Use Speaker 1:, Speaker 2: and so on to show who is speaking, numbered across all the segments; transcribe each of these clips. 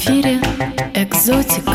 Speaker 1: эфире «Экзотика».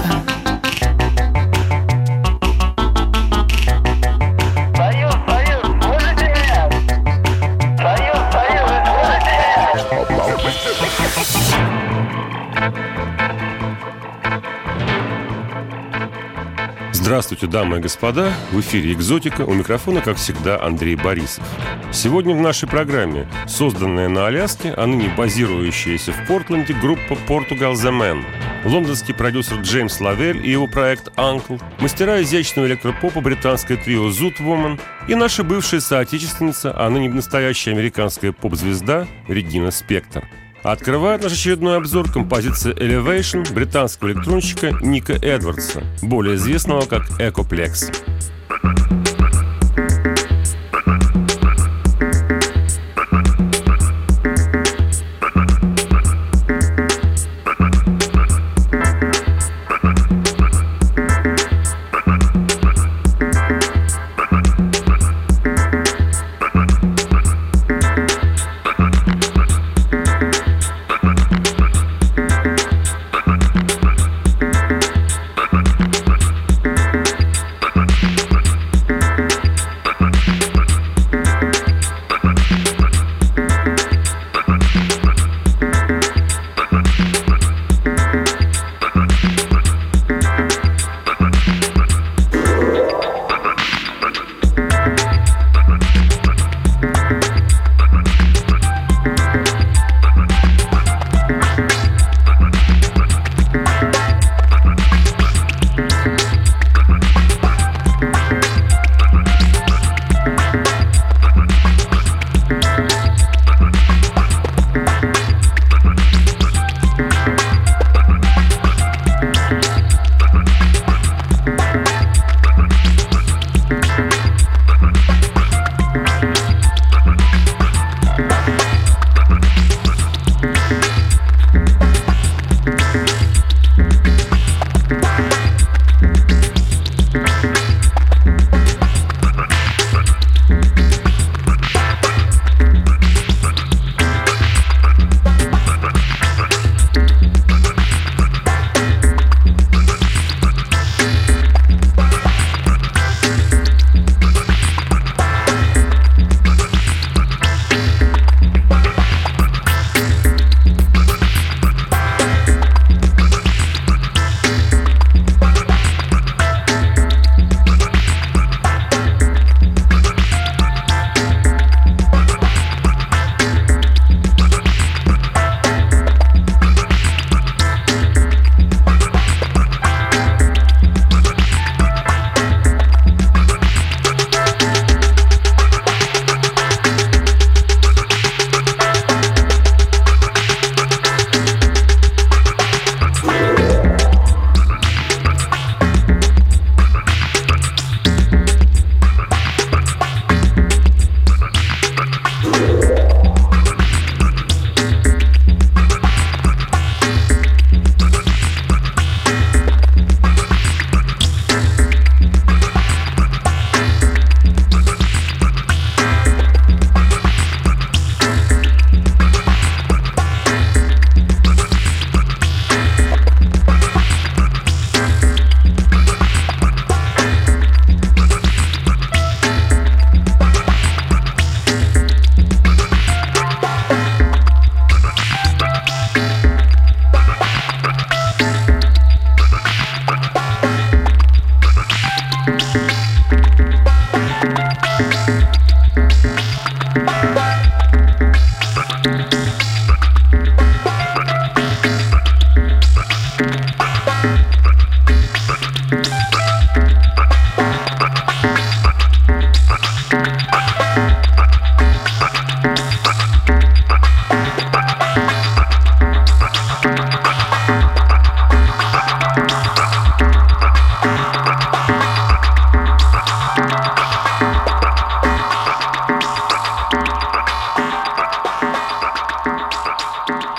Speaker 2: Здравствуйте, дамы и господа! В эфире «Экзотика», у микрофона, как всегда, Андрей Борисов. Сегодня в нашей программе созданная на Аляске, а ныне базирующаяся в Портленде группа Portugal The Man, лондонский продюсер Джеймс Лавель и его проект «Uncle», мастера изящного электропопа британское трио Zoot Woman и наша бывшая соотечественница, а ныне настоящая американская поп-звезда Регина Спектор. Открывает наш очередной обзор композиция Elevation британского электронщика Ника Эдвардса, более известного как Ecoplex.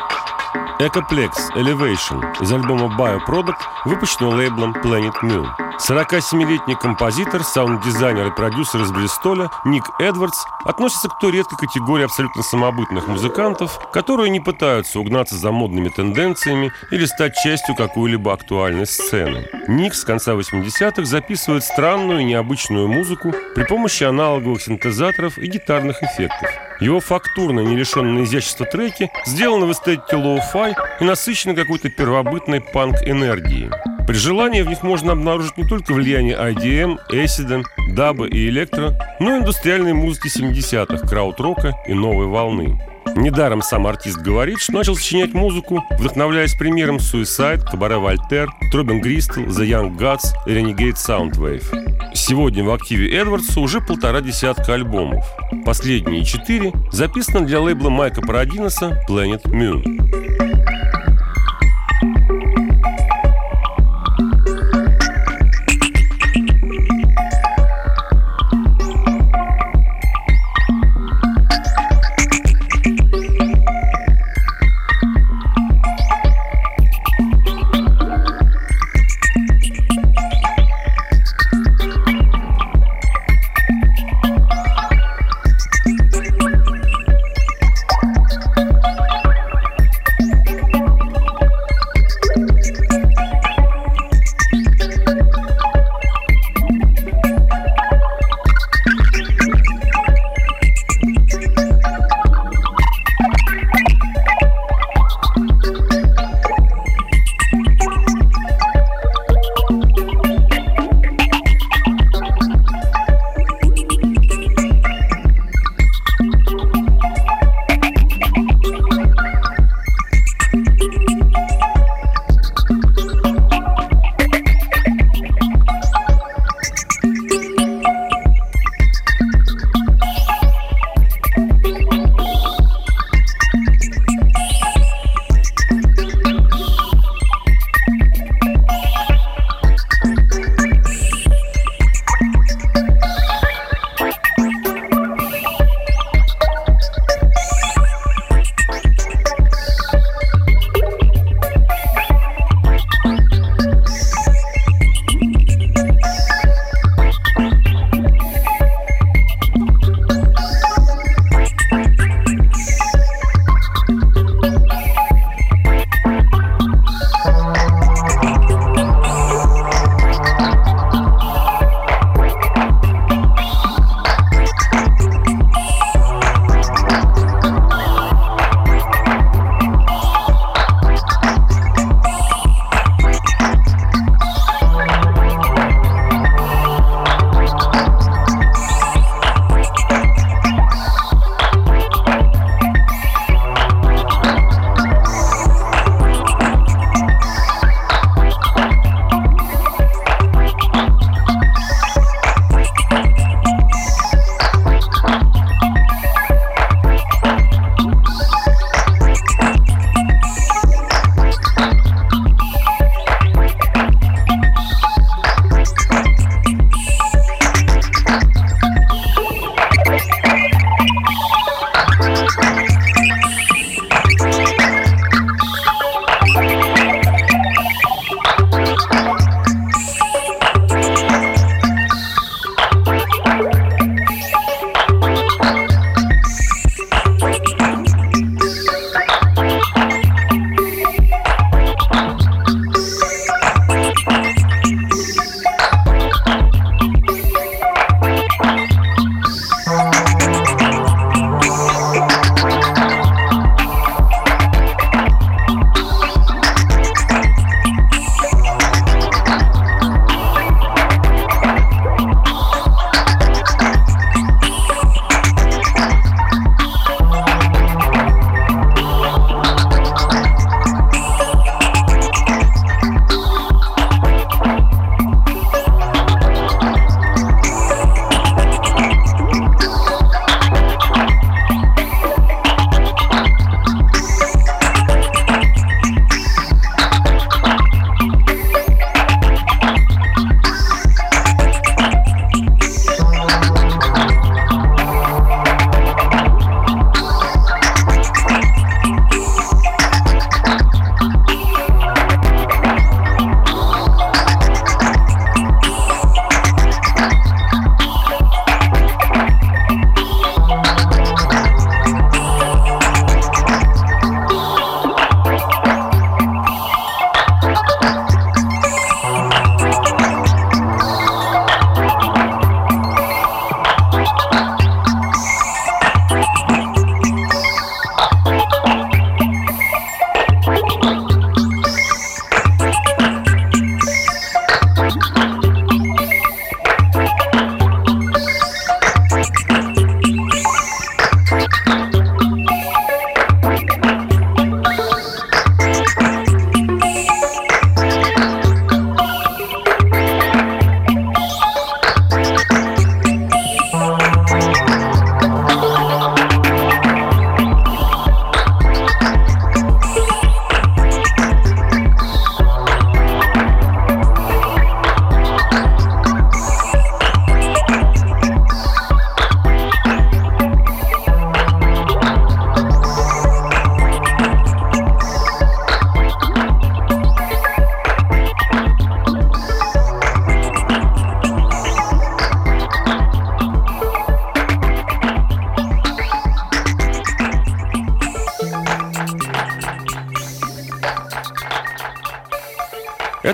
Speaker 2: Ecoplex Elevation из альбома Bioproduct, выпущенного лейблом Planet Moon. 47-летний композитор, саунд-дизайнер и продюсер из Бристоля Ник Эдвардс относится к той редкой категории абсолютно самобытных музыкантов, которые не пытаются угнаться за модными тенденциями или стать частью какой-либо актуальной сцены. Ник с конца 80-х записывает странную и необычную музыку при помощи аналоговых синтезаторов и гитарных эффектов. Его фактурные, не лишенные изящества треки сделаны в эстетике лоу-фай и насыщены какой-то первобытной панк-энергией. При желании в них можно обнаружить не только влияние IDM, Acid, даба и электро, но и индустриальной музыки 70-х, крауд-рока и новой волны. Недаром сам артист говорит, что начал сочинять музыку, вдохновляясь примером Suicide, Cabaret Voltaire, Throbbing Gristle, The Young Gods и Renegade Soundwave. Сегодня в активе Эдвардса уже 1,5 десятка альбомов. Последние 4 записаны для лейбла Майка Парадиноса Planet Moon.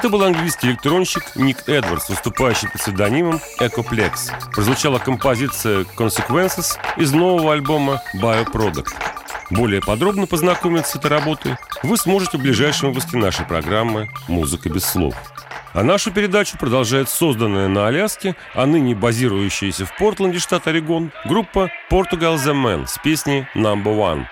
Speaker 2: Это был английский электронщик Ник Эдвардс, выступающий под псевдонимом Ecoplex. Прозвучала композиция Consequences из нового альбома Bioproduct. Более подробно познакомиться с этой работой вы сможете в ближайшем выпуске нашей программы «Музыка без слов». А нашу передачу продолжает созданная на Аляске, а ныне базирующаяся в Портленде, штат Орегон, группа Portugal The Man с песней «Number One».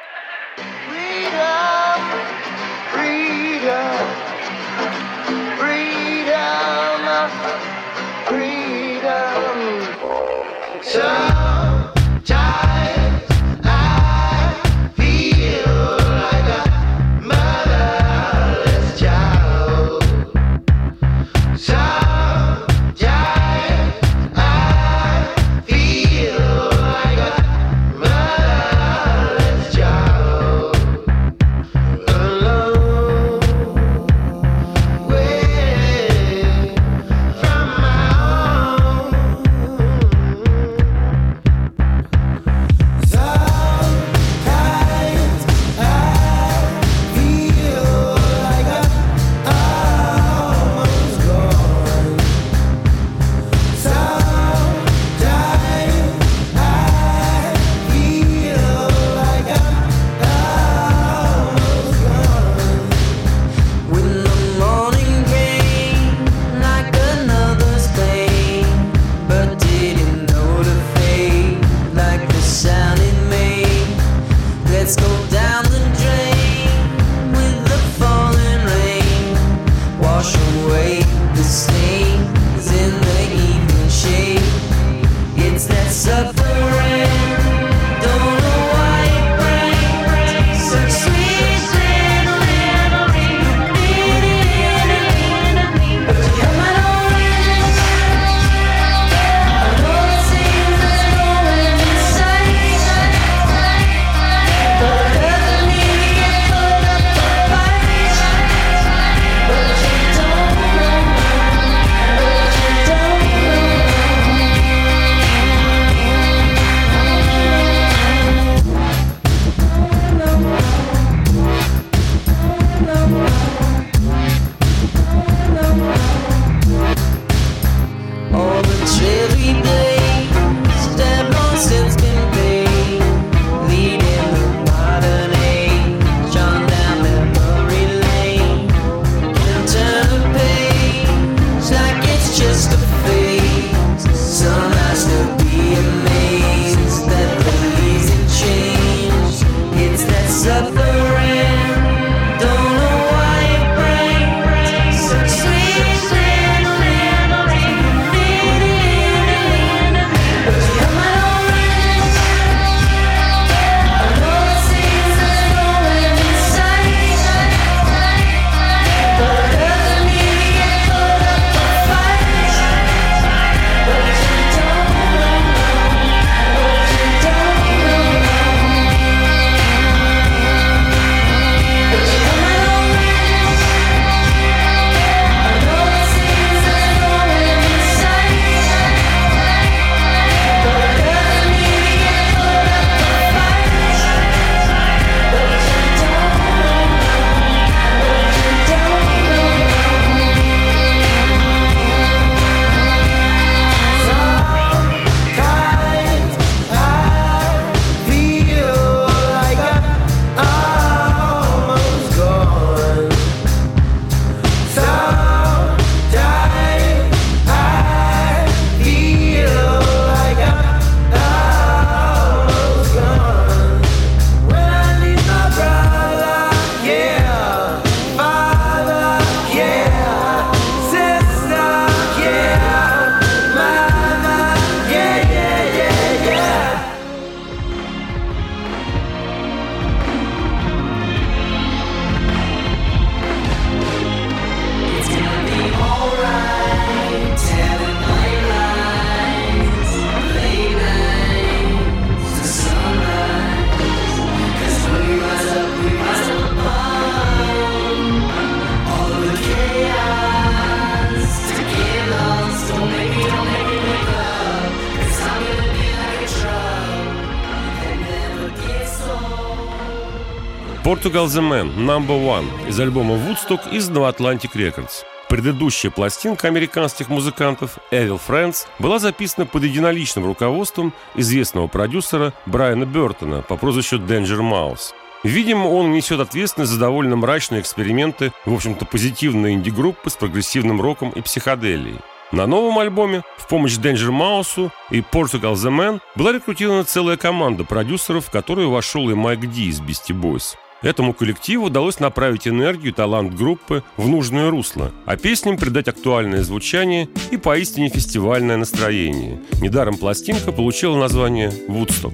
Speaker 2: Portugal The Man, Number One из альбома Woodstock из No Atlantic Records. Предыдущая пластинка американских музыкантов «Evil Friends» была записана под единоличным руководством известного продюсера Брайана Бертона по прозвищу Danger Mouse. Видимо, он несет ответственность за довольно мрачные эксперименты, в общем-то, позитивной инди-группы с прогрессивным роком и психоделией. На новом альбоме в помощь Danger Mouse и Portugal The Man была рекрутирована целая команда продюсеров, в которую вошел и Майк Ди из Beastie Boys. Этому коллективу удалось направить энергию и талант группы в нужное русло, а песням придать актуальное звучание и поистине фестивальное настроение. Недаром пластинка получила название «Вудсток».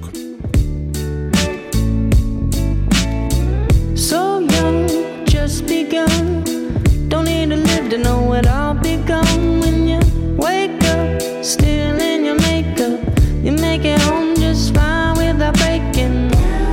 Speaker 3: So young, just begun. Don't need to live to know what I'll become. When you wake up, still in your makeup, you make it home just fine without breaking.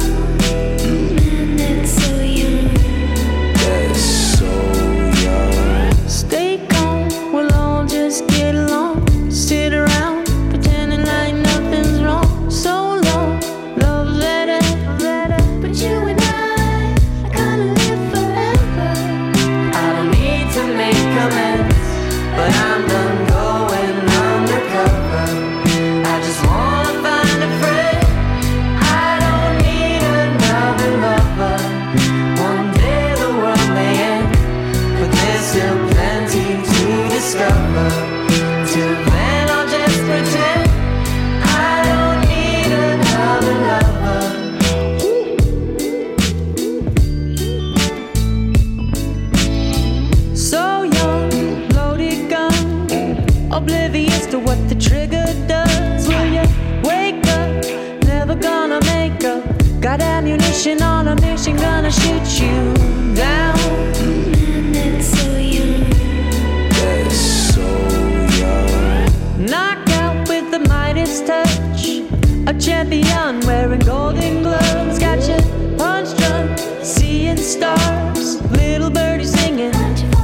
Speaker 3: Oblivious to what the trigger does. Will you wake up? Never gonna make up. Got ammunition on a mission, gonna shoot you down. That's so young. That's so young. Knock out with the Midas touch. A champion wearing golden gloves. Got you punch drunk, seeing stars. Little birdie singing.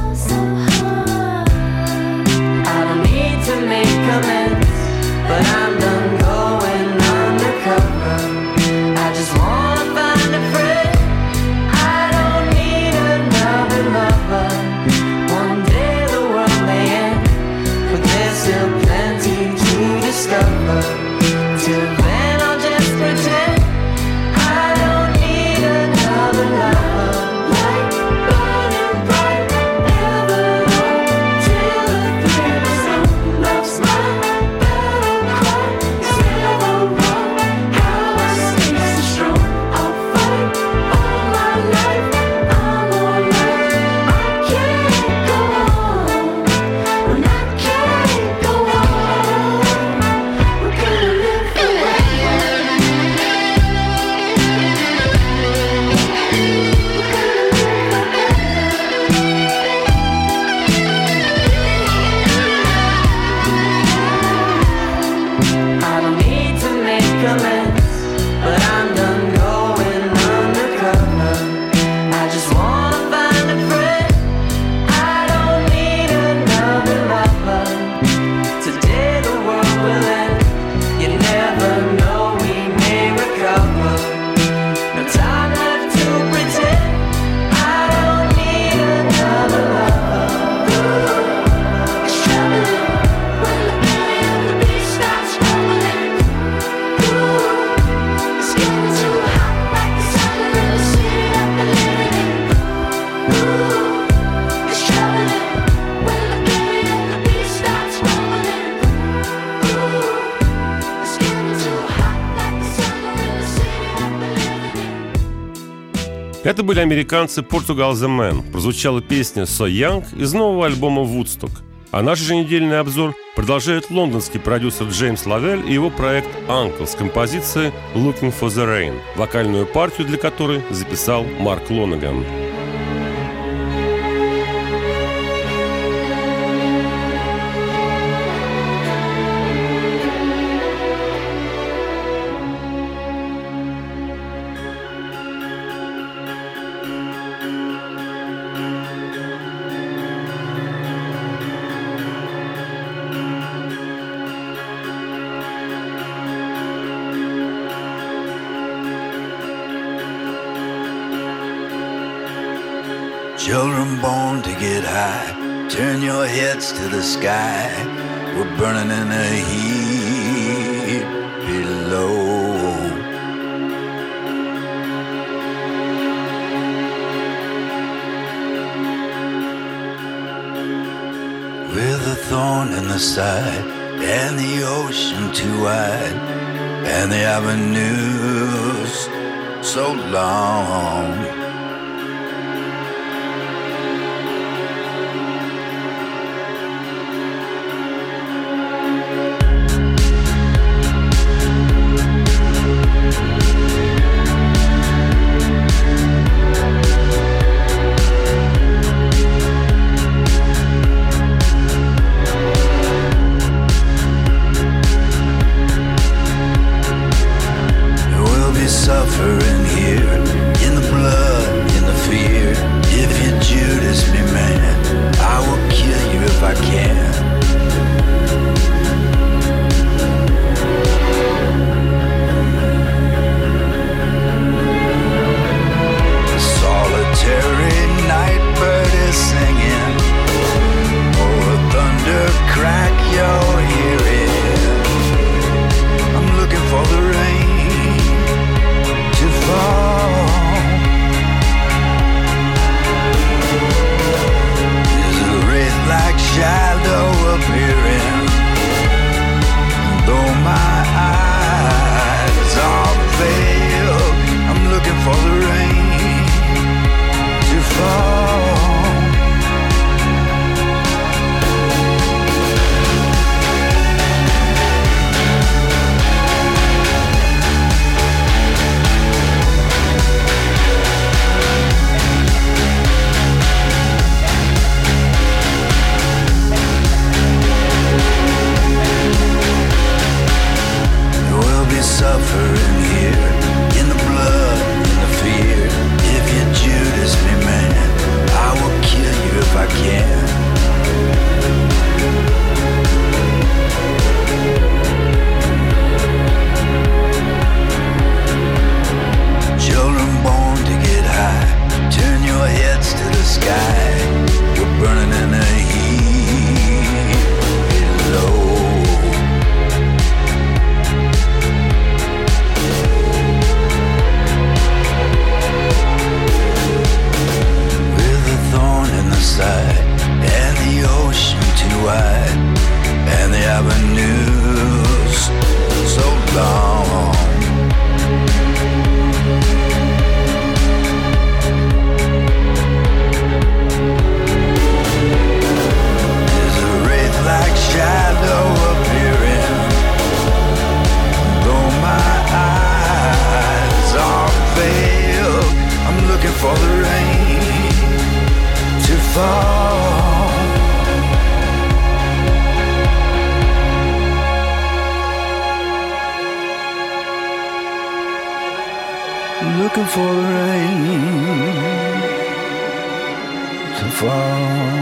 Speaker 3: To make amends, but I'm done going undercover. I just wanna find a friend. I don't need another lover. One day the world may end, but there's still plenty to discover. Till then I'll just pretend I don't need another lover. Light burning bright, ever on till the thrill is on. Love's my battle cry, it's never wrong. How I stay so strong, I'll fight all my life. I'm alright, I can't go on. When I can't go on, we're gonna live forever. I don't need to make amends, but I'm done going undercover. I just wanna find a friend. I don't need another lover. Today the world will end. You never know, we may recover. No time left to pretend. I don't need another lover. It's troubling when the belly of the beast starts rumbling. It's getting too hot, like the sun in the city I've been living in. It's troubling when the belly of the beast starts rumbling. It's getting too hot, like the sun in the city I've been living in.
Speaker 2: Это были американцы Portugal The Man. Прозвучала песня «So Young» из нового альбома «Woodstock». А наш еженедельный обзор продолжает лондонский продюсер Джеймс Лавель и его проект «Uncle» с композицией «Looking for the Rain», вокальную партию для которой записал Марк Лонаган.
Speaker 4: Children born to get high, turn your heads to the sky. We're burning in the heat below. With a thorn in the side and the ocean too wide and the avenues so long. Suffering here in the blood, in the fear. If you Judas me, man, I will kill you if I can. A solitary night bird is singing. Oh, thunder crack your hearing. I'm looking for the rain. There's a wraith-like shadow appearing. Though my eyes are veiled, I'm looking for the rain to fall. Suffering here in the blood, in the fear. If you Judas me, man, I will kill you if I can. Children born to get high, turn your heads to the sky. We're burning in the heat below. And the ocean too wide and the avenues so long. There's a wraith-like shadow appearing. Though my eyes are veiled, I'm looking for the rain to fall. Looking for the rain to fall.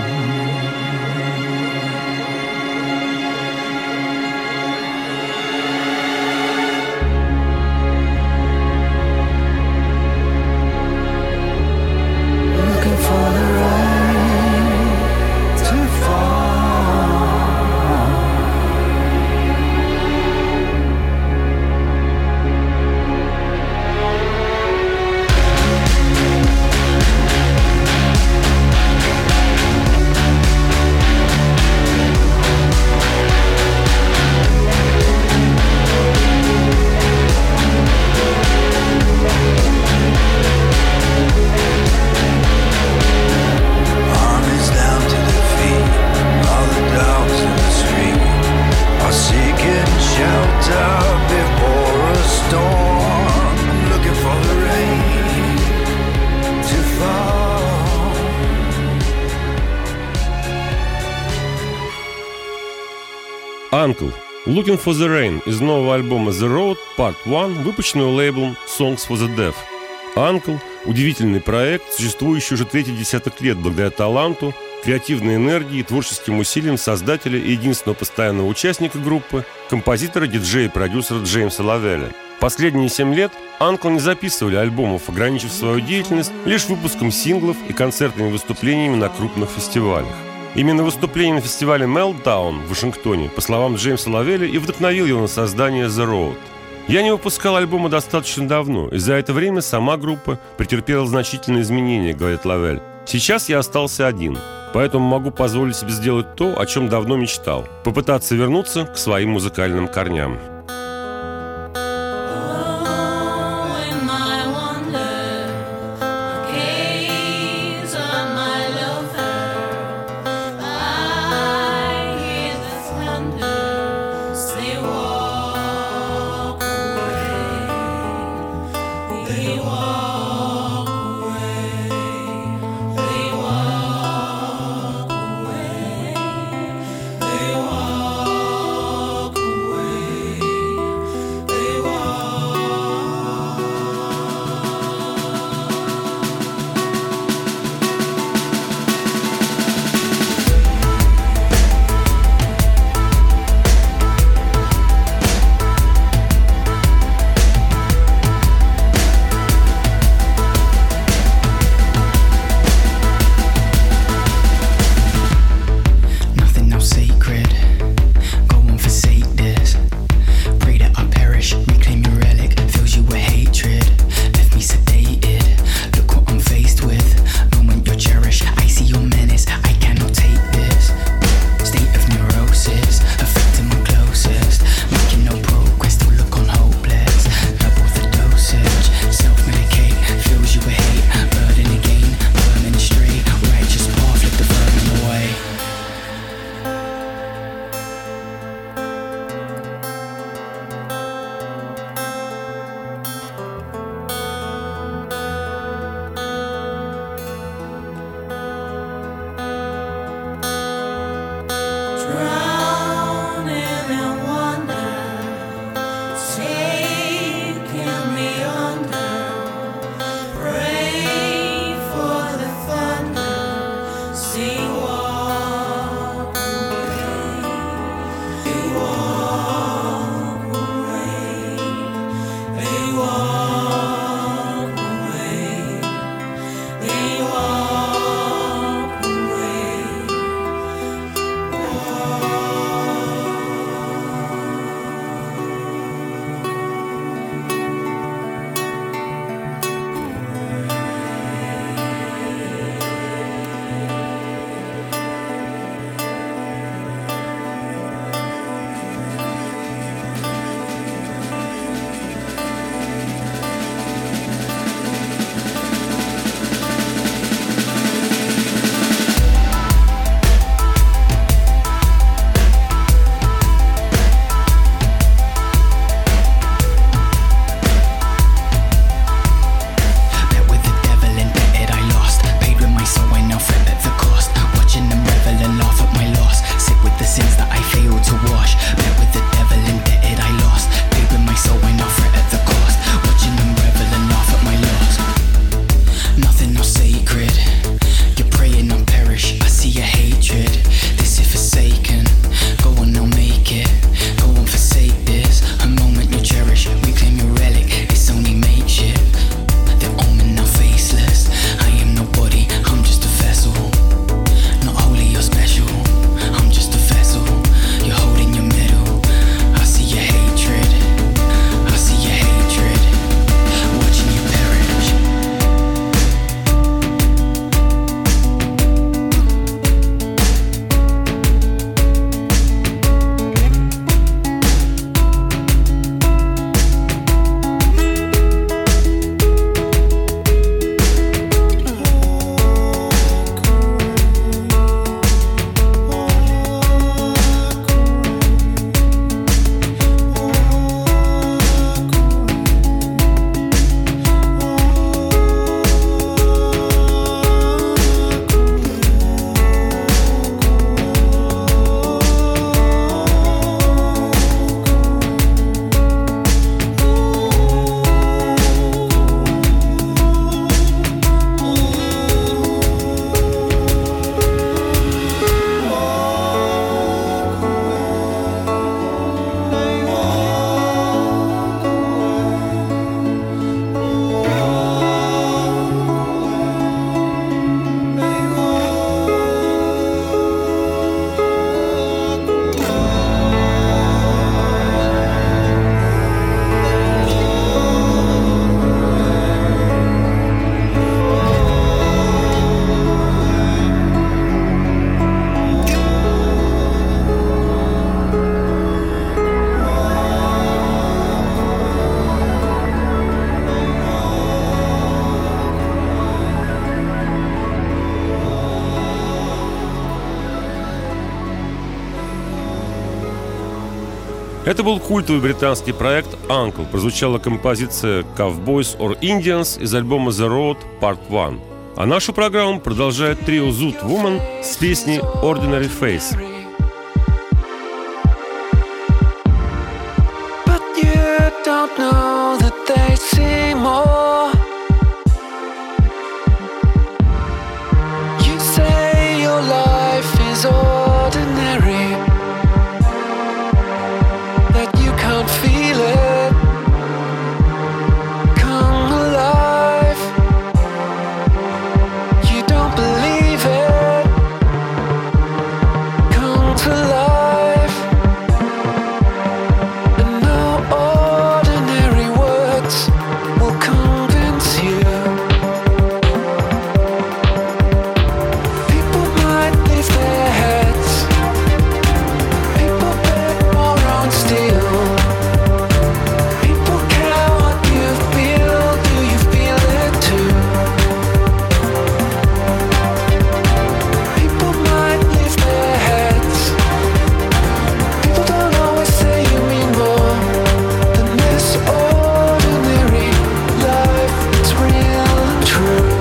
Speaker 2: Uncle. Looking for the Rain из нового альбома The Road Part 1, выпущенного лейблом Songs for the Deaf. Uncle – удивительный проект, существующий уже третий десяток лет благодаря таланту, креативной энергии и творческим усилиям создателя и единственного постоянного участника группы, композитора, диджея и продюсера Джеймса Лавеля. Последние 7 лет Uncle не записывали альбомов, ограничив свою деятельность лишь выпуском синглов и концертными выступлениями на крупных фестивалях. Именно выступление на фестивале Meltdown в Вашингтоне, по словам Джеймса Лавеля, и вдохновил его на создание The Road. «Я не выпускал альбома достаточно давно, и за это время сама группа претерпела значительные изменения», — говорит Лавель. «Сейчас я остался один, поэтому могу позволить себе сделать то, о чем давно мечтал — попытаться вернуться к своим музыкальным корням». Это был культовый британский проект «Uncle». Прозвучала композиция «Cowboys or Indians» из альбома «The Road Part 1». А нашу программу продолжает трио Zoot Woman с песней «Ordinary Face».
Speaker 3: But you don't know that they see more. You say your life is ordinary, that you can't feel it come alive. You don't believe it come to life. And no ordinary words will convince you. People might leave their heads, people bet more on steel. People care what you feel, do you feel it too? People might leave their heads, people don't always say you mean more than this ordinary life. It's real and true.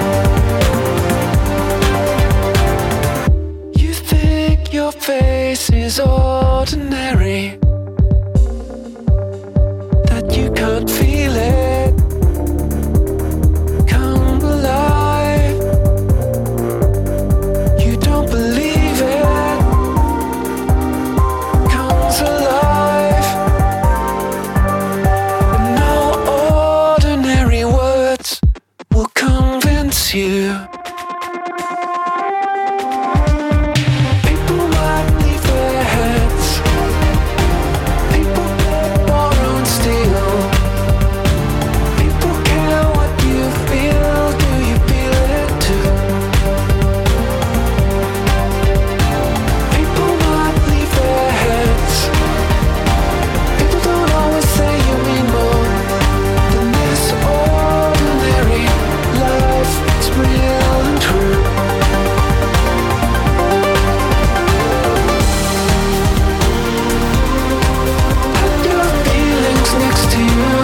Speaker 3: You think your face is ordinary, that you can't feel it come alive. You don't believe it comes alive. And no ordinary words will convince you. People might leave their heads, people bet more on steel. People care what you feel, do you feel it too? People might leave their heads, people don't always say you mean more than this ordinary life. It's real and true. Put your feelings next to you.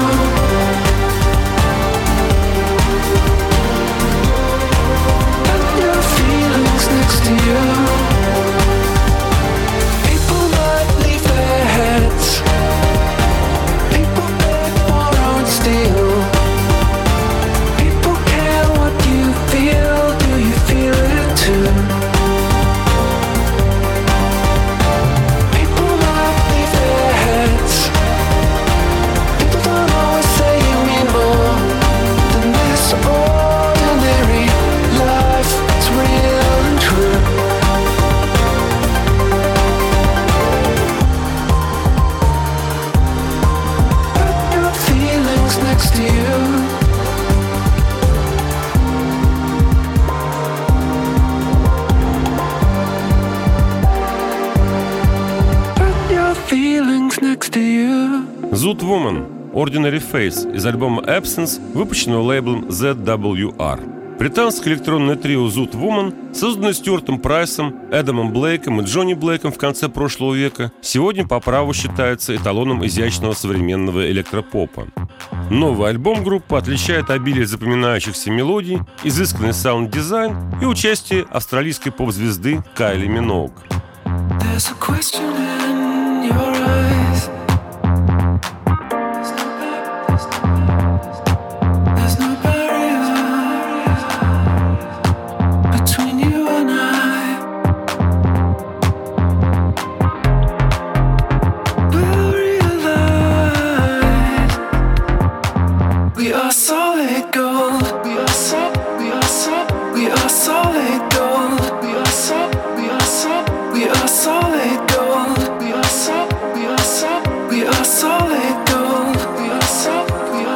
Speaker 3: Put your feelings next to you. People might leave their heads, people bet more on steel. People care what you feel, do you feel it too? People might leave their heads, people don't always say you mean more than this ordinary life. It's real and true. Put your feelings next to you. Put your feelings next to you.
Speaker 2: Zoot Woman «Ordinary Face» из альбома «Absence», выпущенного лейблом ZWR. Британское электронное трио Zoot Woman, созданное Стюартом Прайсом, Эдамом Блейком и Джонни Блейком в конце прошлого века, сегодня по праву считается эталоном изящного современного электропопа. Новый альбом группы отличает обилие запоминающихся мелодий, изысканный саунд-дизайн и участие австралийской поп-звезды Кайли Миноуг.
Speaker 3: There's a question in your eyes. There's no barrier between you and I. We'll realize we are solid gold. We are solid gold. We are solid gold. We are solid gold. We are solid gold. We are solid gold. We are solid gold. We are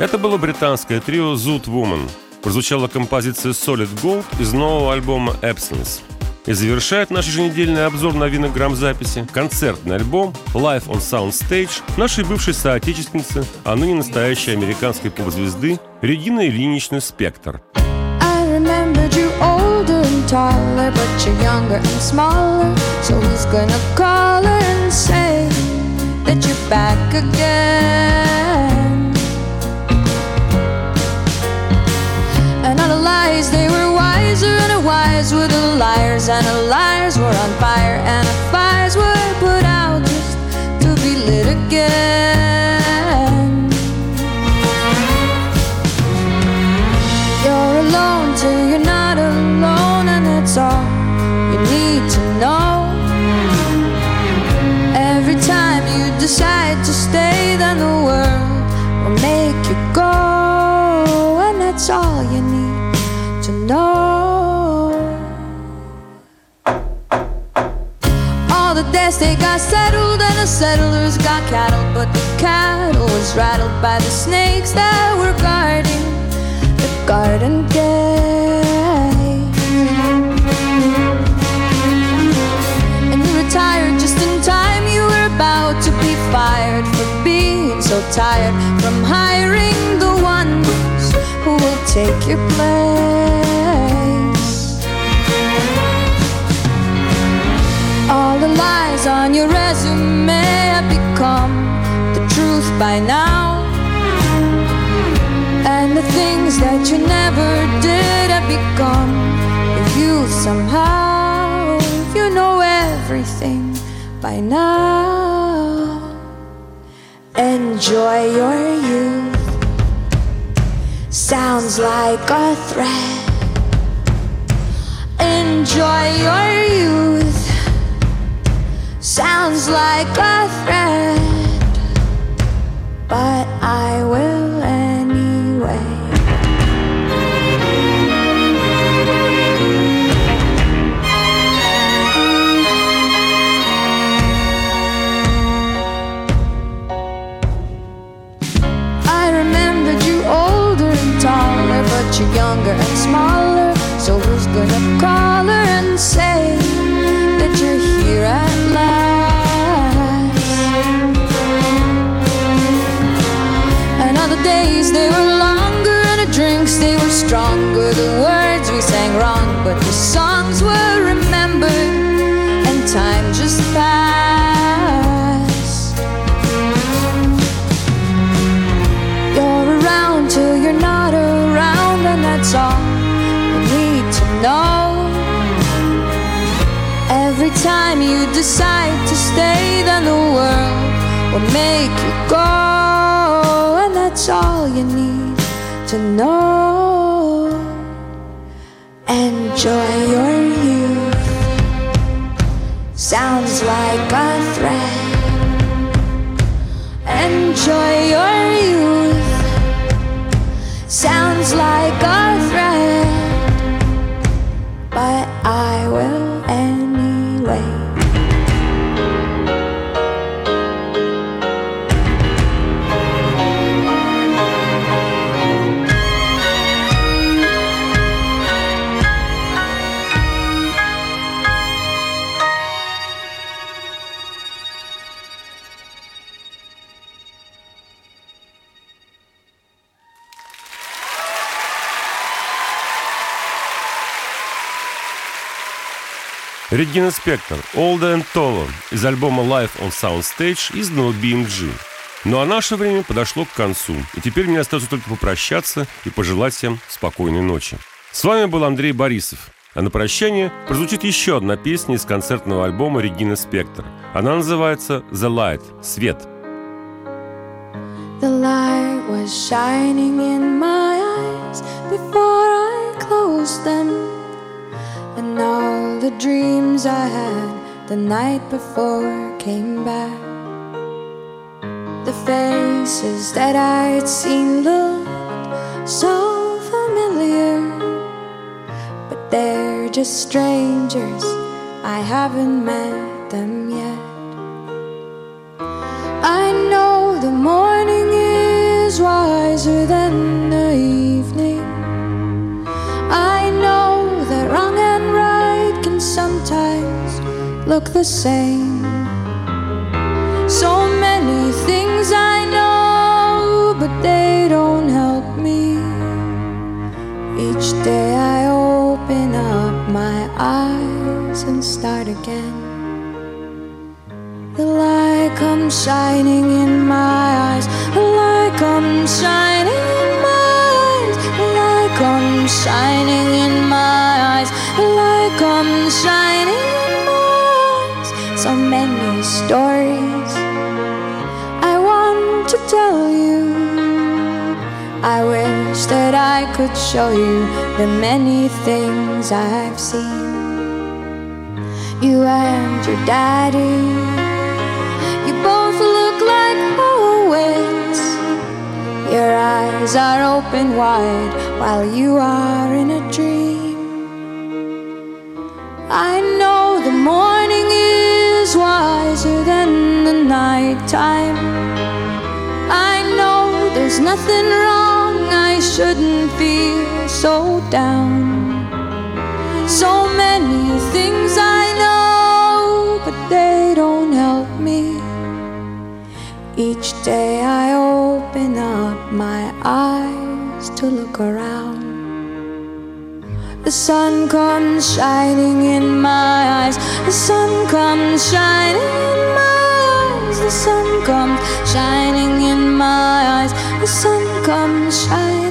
Speaker 2: Это было британское трио Zoot Woman. Прозвучала композиция Solid Gold из нового альбома Absence. И завершает наш еженедельный обзор новинок грамзаписи концертный альбом Live on Sound Stage нашей бывшей соотечественницы, а ныне настоящей американской поп-звезды Регины Ильиничны Спектор.
Speaker 5: I remembered you older and taller, but you're younger and smaller. So who's gonna call her and say that you're back again? And all the lies, they were wiser, and the wise were the liars, and the liars were on fire, and the fires were put out just to be lit again. You're alone till you're not alone, and that's all you need to know. Every time you decide to stay, then the world will make you go, and that's all you need to know. All the debts, they got settled, and the settlers got cattle, but the cattle was rattled by the snakes that were guarding the garden gate. And you retired just in time, you were about to be fired for being so tired from hiring the ones who will take your place. All the lies on your resume have become the truth by now. And the things that you never did have become your youth somehow. You know everything by now. Enjoy your youth. Sounds like a threat. Enjoy your youth. Sounds like a threat. But I will anyway. I remembered you older and taller, but you're younger and smaller. So who's gonna call her and say that you're here at last? And all the days, they were longer, and the drinks, they were stronger. The words we sang wrong, but the songs were remembered, and time just passed. You're around till you're not around, and that's all you need to know. Every time you decide to stay, then the world will make you go. That's all you need to know. Enjoy your youth. Sounds like a threat. Enjoy your youth. Sounds like a threat. But I will anyway.
Speaker 2: Регина Спектор, Older and Taller из альбома Live on Sound Stage, изданного BMG. Ну а наше время подошло к концу, и теперь мне остается только попрощаться и пожелать всем спокойной ночи. С вами был Андрей Борисов. А на прощание прозвучит еще одна песня из концертного альбома Регины Спектор. Она называется «The Light» — «Свет».
Speaker 5: The light was shining in my eyes before I closed them. And all the dreams I had the night before came back. The faces that I'd seen looked so familiar, but they're just strangers, I haven't met them yet. I know the morning is wise wiser than the evening. I know that wrong and right can sometimes look the same. So many things I know, but they don't help me. Each day I open up my eyes and start again. The light comes shining in my eyes. The light comes shining in my eyes. The light comes shining in my eyes. The light comes shining in my eyes. So many stories I want to tell you. I wish that I could show you the many things I've seen. You and your daddy, you both look like poets. Your eyes are open wide while you are in a dream. I know the morning is wiser than the nighttime. I know there's nothing wrong, I shouldn't feel so down. So many things I know, but they don't help me. Each day I open up my eyes to look around. The sun comes shining in my eyes. The sun comes shining in my eyes. The sun comes shining in my eyes. The sun comes shining.